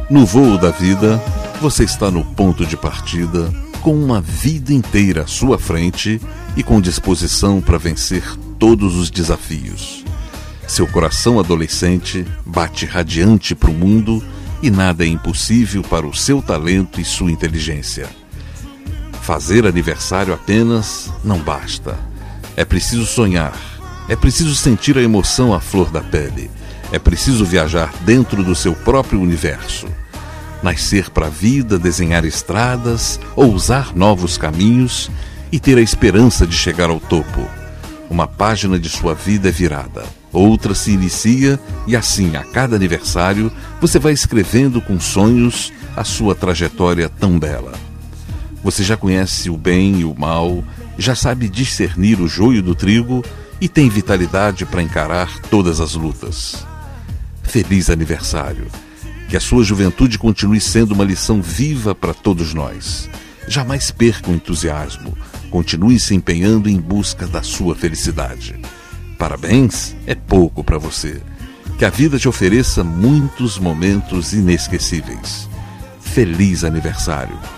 No voo da vida, você está no ponto de partida, com uma vida inteira à sua frente e com disposição para vencer todos os desafios. Seu coração adolescente bate radiante para o mundo e nada é impossível para o seu talento e sua inteligência. Fazer aniversário apenas não basta. É preciso sonhar, é preciso sentir a emoção à flor da pele, é preciso viajar dentro do seu próprio universo. Nascer para a vida, desenhar estradas, ousar novos caminhos e ter a esperança de chegar ao topo. Uma página de sua vida é virada, outra se inicia e assim, a cada aniversário, você vai escrevendo com sonhos a sua trajetória tão bela. Você já conhece o bem e o mal, já sabe discernir o joio do trigo e tem vitalidade para encarar todas as lutas. Feliz aniversário! Que a sua juventude continue sendo uma lição viva para todos nós. Jamais perca o entusiasmo. Continue se empenhando em busca da sua felicidade. Parabéns é pouco para você. Que a vida te ofereça muitos momentos inesquecíveis. Feliz aniversário!